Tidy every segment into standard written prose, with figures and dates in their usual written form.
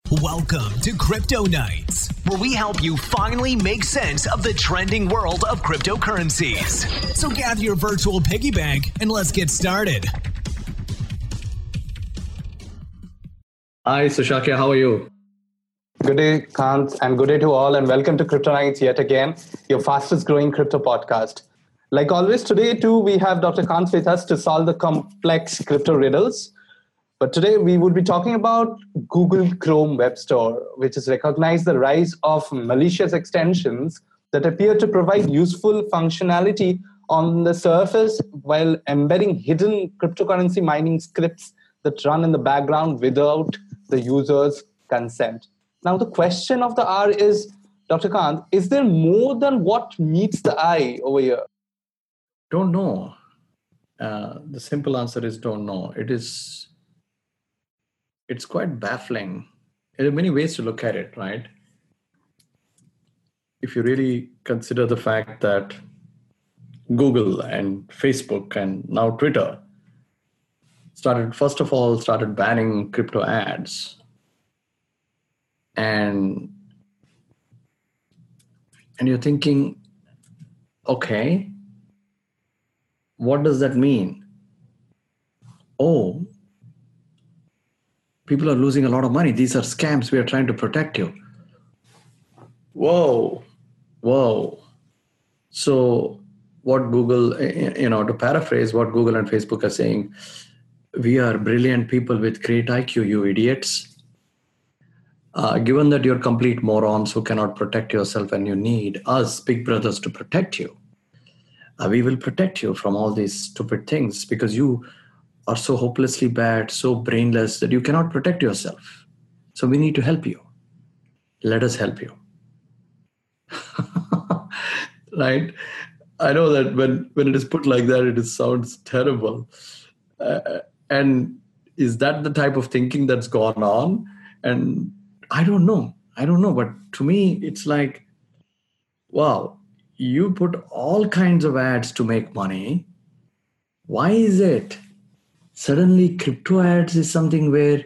Welcome to Crypto Nights, where we help you finally make sense of the trending world of cryptocurrencies. So gather your virtual piggy bank and let's get started. Hi, Sushakya. How are you? Good day, Kant, and good day to all, and welcome to Crypto Nights yet again, your fastest growing crypto podcast. Like always, today too, we have Dr. Kant with us to solve the complex crypto riddles. But today we would be talking about Google Chrome Web Store, which has recognized the rise of malicious extensions that appear to provide useful functionality on the surface while embedding hidden cryptocurrency mining scripts that run in the background without the user's consent. Now, the question of the hour is, Dr. Kant, is there more than what meets the eye over here? Don't know. The simple answer is don't know. It's quite baffling. There are many ways to look at it, right? If you really consider the fact that Google and Facebook and now Twitter started banning crypto ads. And you're thinking, okay, what does that mean? Oh, people are losing a lot of money. These are scams. We are trying to protect you. Whoa. So what Google, to paraphrase what Google and Facebook are saying, we are brilliant people with great IQ, you idiots. Given that you're complete morons who cannot protect yourself and you need us, big brothers, to protect you, we will protect you from all these stupid things because you are so hopelessly bad, so brainless that you cannot protect yourself. So we need to help you. Let us help you. Right? I know that when it is put like that, it sounds terrible. And is that the type of thinking that's gone on? And I don't know. But to me, it's like, wow, you put all kinds of ads to make money. Why is it suddenly crypto ads is something where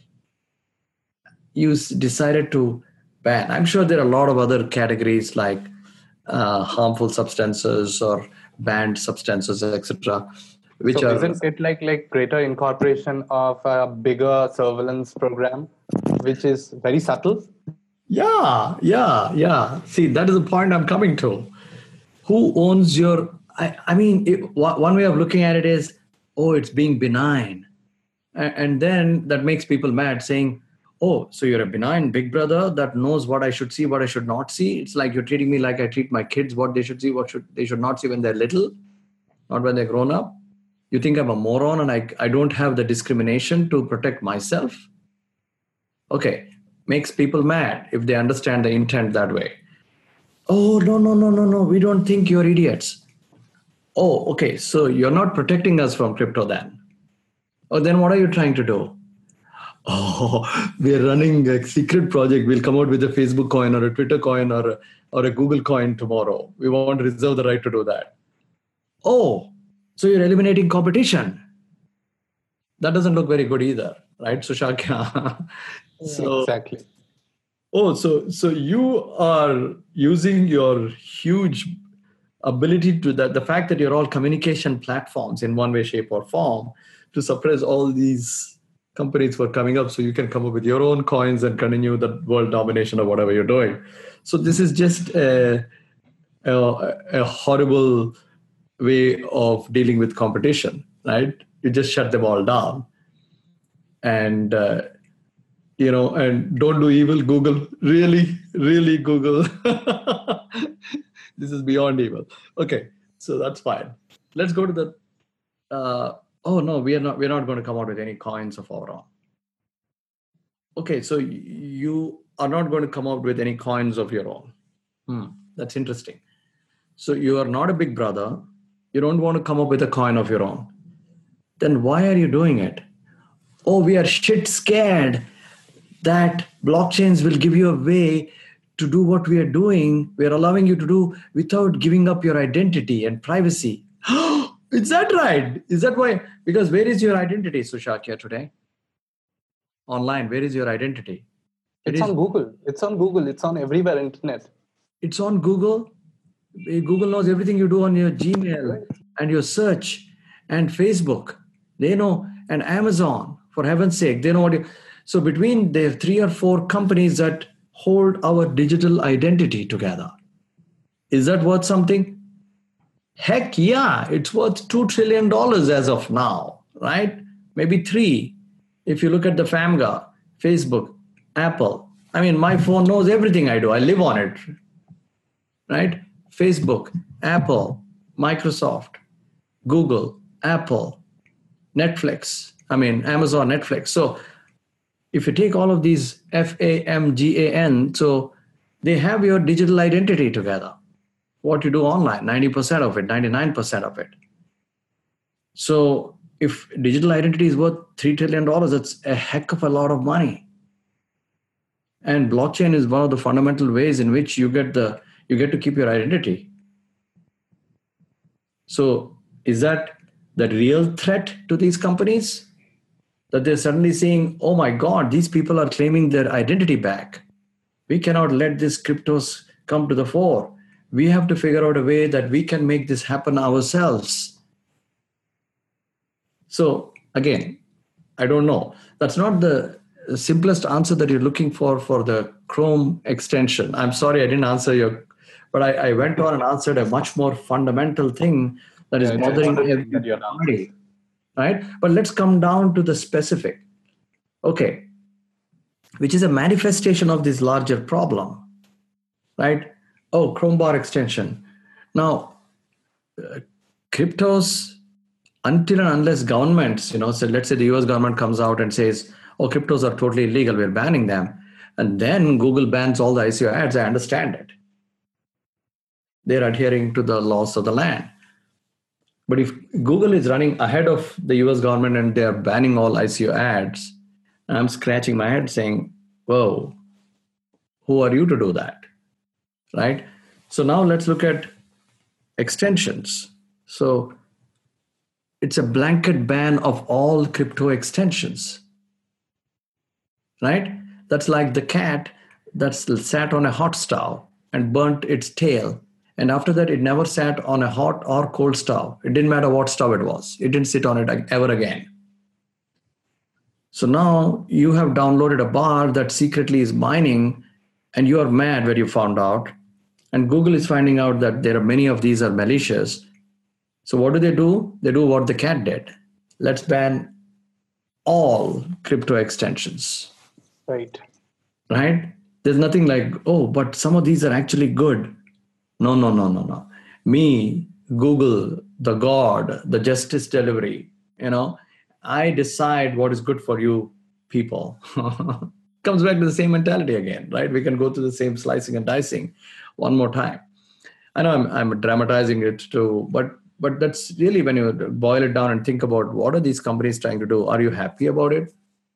you decided to ban? I'm sure there are a lot of other categories like harmful substances or banned substances, etc. So isn't it like greater incorporation of a bigger surveillance program, which is very subtle? Yeah. See, that is the point I'm coming to. Who owns your... one way of looking at it is, oh, it's being benign. And then that makes people mad, saying, oh, so you're a benign big brother that knows what I should see, what I should not see. It's like you're treating me like I treat my kids, what they should see, they should not see when they're little, not when they're grown up. You think I'm a moron and I don't have the discrimination to protect myself? Okay, makes people mad if they understand the intent that way. Oh, no, we don't think you're idiots. Oh, okay, so you're not protecting us from crypto then. Oh, then what are you trying to do? Oh, we're running a secret project. We'll come out with a Facebook coin or a Twitter coin or a Google coin tomorrow. We want to reserve the right to do that. Oh, so you're eliminating competition. That doesn't look very good either, right, Sushakya? Exactly. Oh, so you are using your huge ability to the fact that you're all communication platforms in one way, shape, or form to suppress all these companies who are coming up, so you can come up with your own coins and continue the world domination of whatever you're doing. So this is just a horrible way of dealing with competition, right? You just shut them all down, and and don't do evil, Google. Really, Google. This is beyond evil. Okay, so that's fine. Let's go to the. Oh no, we're not going to come out with any coins of our own. Okay, so you are not going to come out with any coins of your own. That's interesting. So you are not a big brother. You don't want to come up with a coin of your own. Then why are you doing it? Oh, we are shit scared that blockchains will give you a way to do what we are doing. We are allowing you to do without giving up your identity and privacy. Is that right? Is that why? Because where is your identity, Sushakya, today? Online, where is your identity? It's on Google. It's on Google. It's on everywhere internet. It's on Google. Google knows everything you do on your Gmail and your search and Facebook. They know, and Amazon, for heaven's sake, they know what you. So between the 3 or 4 companies that hold our digital identity together, is that worth something? Heck yeah, it's worth $2 trillion as of now, right? Maybe 3. If you look at the FAMGA, Facebook, Apple. I mean, my phone knows everything I do. I live on it, right? Facebook, Apple, Microsoft, Google, Apple, Netflix. I mean, Amazon, Netflix. So if you take all of these FAMGAN, so they have your digital identity together. What you do online, 90% of it, 99% of it. So if digital identity is worth $3 trillion, that's a heck of a lot of money. And blockchain is one of the fundamental ways in which you get to keep your identity. So is that the real threat to these companies? That they're suddenly saying, oh my God, these people are claiming their identity back. We cannot let these cryptos come to the fore. We have to figure out a way that we can make this happen ourselves. So again, I don't know. That's not the simplest answer that you're looking for the Chrome extension. I'm sorry I didn't answer your, but I went on and answered a much more fundamental thing that is bothering everybody, right? But let's come down to the specific. Okay, which is a manifestation of this larger problem, right? Oh, Chrome bar extension. Now, cryptos, until and unless governments, so let's say the US government comes out and says, oh, cryptos are totally illegal, we're banning them. And then Google bans all the ICO ads, I understand it. They're adhering to the laws of the land. But if Google is running ahead of the US government and they're banning all ICO ads, I'm scratching my head saying, whoa, who are you to do that? Right? So now let's look at extensions. So it's a blanket ban of all crypto extensions. Right? That's like the cat that sat on a hot stove and burnt its tail. And after that, it never sat on a hot or cold stove. It didn't matter what stove it was. It didn't sit on it ever again. So now you have downloaded a bar that secretly is mining, and you are mad when you found out. And Google is finding out that there are many of these are malicious. So what do? They do what the cat did. Let's ban all crypto extensions. Right. There's nothing like, oh, but some of these are actually good. No. Me, Google, the God, the justice delivery, I decide what is good for you people. Comes back to the same mentality again, right? We can go through the same slicing and dicing one more time. I know I'm dramatizing it too, but that's really when you boil it down and think about what are these companies trying to do? Are you happy about it?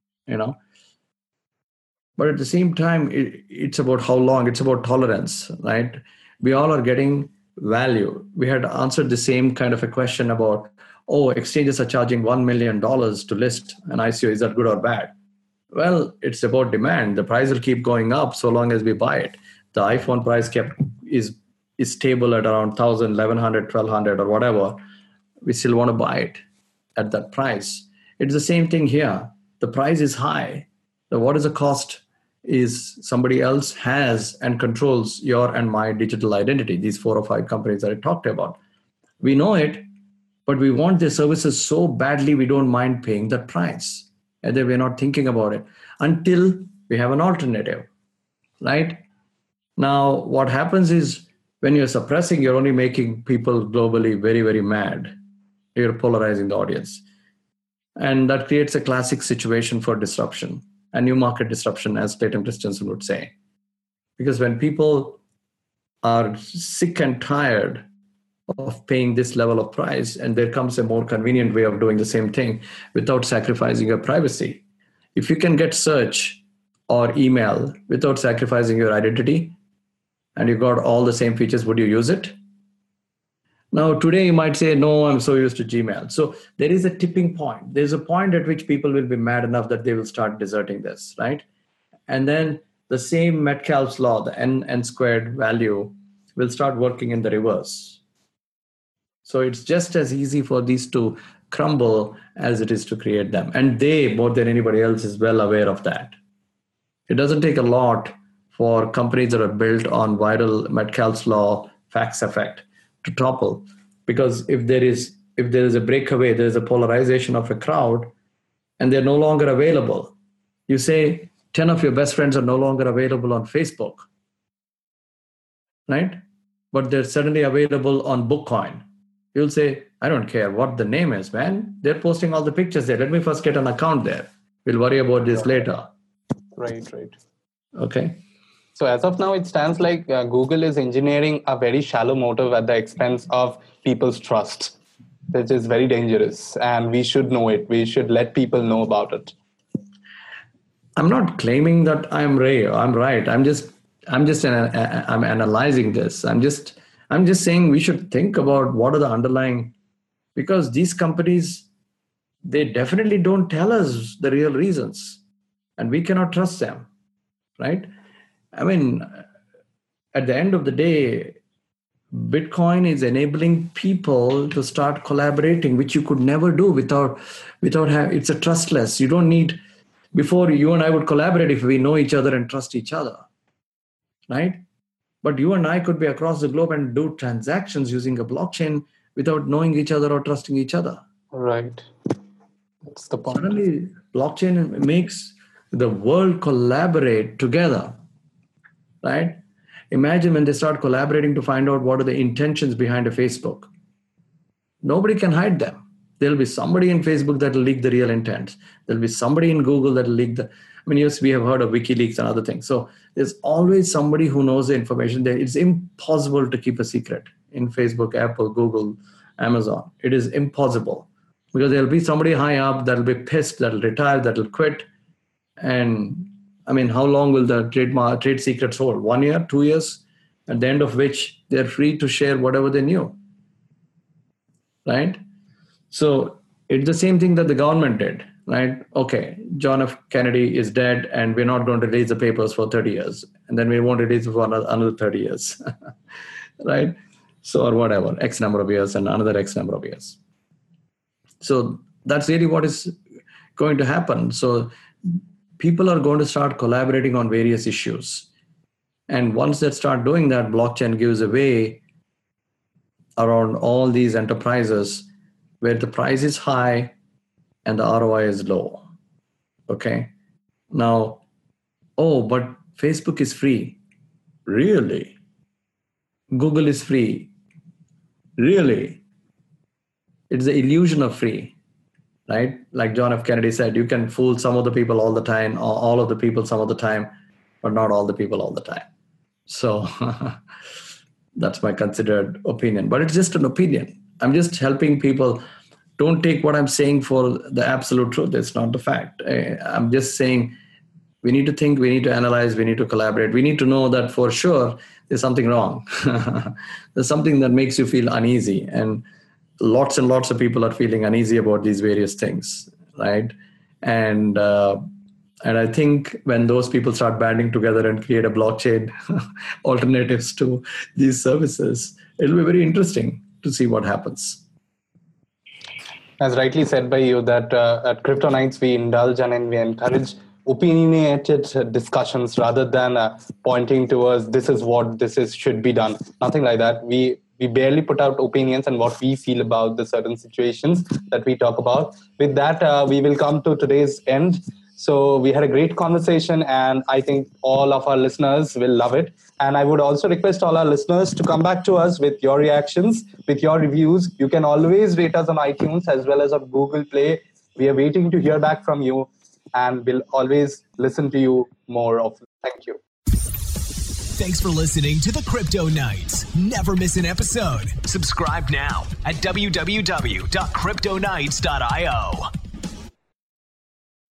But at the same time, it's about how long, it's about tolerance, right? We all are getting value. We had answered the same kind of a question about, oh, exchanges are charging $1 million to list an ICO. Is that good or bad? Well, it's about demand. The price will keep going up so long as we buy it. The iPhone price is stable at around 1,000, 1,100, 1,200 or whatever. We still want to buy it at that price. It's the same thing here. The price is high. So what is the cost? Is somebody else has and controls your and my digital identity, these 4 or 5 companies that I talked about. We know it, but we want their services so badly we don't mind paying that price. And then we're not thinking about it until we have an alternative, right? Now, what happens is when you're suppressing, you're only making people globally very, very mad. You're polarizing the audience. And that creates a classic situation for disruption. A new market disruption, as Clayton Christensen would say. Because when people are sick and tired of paying this level of price, and there comes a more convenient way of doing the same thing without sacrificing your privacy. If you can get search or email without sacrificing your identity, and you got all the same features, would you use it? Now, today you might say, no, I'm so used to Gmail. So there is a tipping point. There's a point at which people will be mad enough that they will start deserting this, right? And then the same Metcalfe's law, the n squared value, will start working in the reverse. So it's just as easy for these to crumble as it is to create them. And they, more than anybody else, is well aware of that. It doesn't take a lot for companies that are built on viral Metcalfe's law, facts effect, to topple. Because if there is a breakaway, there is a polarization of a crowd, and they're no longer available. You say 10 of your best friends are no longer available on Facebook, right? But they're suddenly available on Bookcoin. You'll say, I don't care what the name is, man. They're posting all the pictures there. Let me first get an account there. We'll worry about this later. Right. Okay. So as of now, it stands like Google is engineering a very shallow motive at the expense of people's trust, which is very dangerous. And we should know it. We should let people know about it. I'm not claiming that I'm right. I'm analyzing this. I'm just saying we should think about what are the underlying, because these companies, they definitely don't tell us the real reasons, and we cannot trust them, right? I mean, at the end of the day, Bitcoin is enabling people to start collaborating, which you could never do without it's a trustless. You don't need, before you and I would collaborate if we know each other and trust each other, right? But you and I could be across the globe and do transactions using a blockchain without knowing each other or trusting each other. Right. That's the point. Suddenly, blockchain makes the world collaborate together, right? Imagine when they start collaborating to find out what are the intentions behind a Facebook. Nobody can hide them. There'll be somebody in Facebook that will leak the real intent. There'll be somebody in Google that will leak yes, we have heard of WikiLeaks and other things. So there's always somebody who knows the information there. It's impossible to keep a secret in Facebook, Apple, Google, Amazon. It is impossible because there'll be somebody high up that'll be pissed, that'll retire, that'll quit. And how long will the trade secrets hold? 1 year, 2 years? At the end of which they're free to share whatever they knew, right? So it's the same thing that the government did, right? Okay, John F. Kennedy is dead and we're not going to release the papers for 30 years. And then we won't release it for another 30 years, right? So, or whatever, X number of years and another X number of years. So that's really what is going to happen. So people are going to start collaborating on various issues. And once they start doing that, blockchain gives a way around all these enterprises where the price is high and the ROI is low. Okay. Now, but Facebook is free. Really? Google is free. Really? It's the illusion of free, right? Like John F. Kennedy said, you can fool some of the people all the time, or all of the people some of the time, but not all the people all the time. So that's my considered opinion, but it's just an opinion. I'm just helping people. Don't take what I'm saying for the absolute truth. It's not the fact. I'm just saying we need to think, we need to analyze, we need to collaborate. We need to know that for sure there's something wrong. There's something that makes you feel uneasy. And lots and lots of people are feeling uneasy about these various things, right? And I think when those people start banding together and create a blockchain alternatives to these services, it'll be very interesting to see what happens. As rightly said by you, that at Crypto Nights, we indulge and we encourage opinionated discussions rather than pointing towards this is what should be done. Nothing like that. We barely put out opinions and what we feel about the certain situations that we talk about. With that, we will come to today's end. So we had a great conversation and I think all of our listeners will love it. And I would also request all our listeners to come back to us with your reactions, with your reviews. You can always rate us on iTunes as well as on Google Play. We are waiting to hear back from you and we'll always listen to you more often. Thank you. Thanks for listening to the Crypto Nights. Never miss an episode. Subscribe now at www.cryptonights.io.